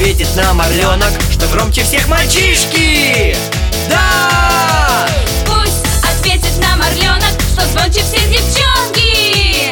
ответит нам орленок, что громче всех мальчишки? Да! Пусть ответит нам орленок, что звонче всех девчонки.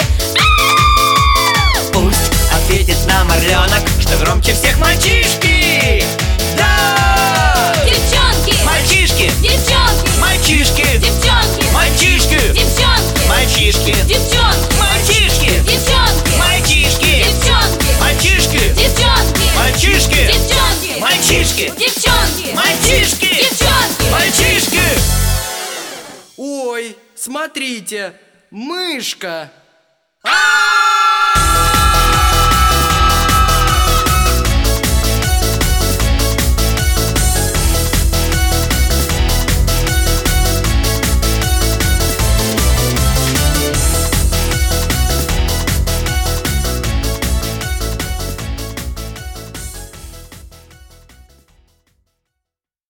Пусть ответит нам орленок, что громче всех мальчишки? Да! Девчонки! Мальчишки! Девчонки! Мальчишки! Девчонки! Мальчишки! Девчонки! Мальчишки! Девчонки! Мальчишки! Девчонки! Мальчишки! Девчонки! Мальчишки! Девчонки! Мальчишки! Девчонки! Мальчишки! Девчонки! Мальчишки! Девчонки! Мальчишки! Ой, смотрите, мышка!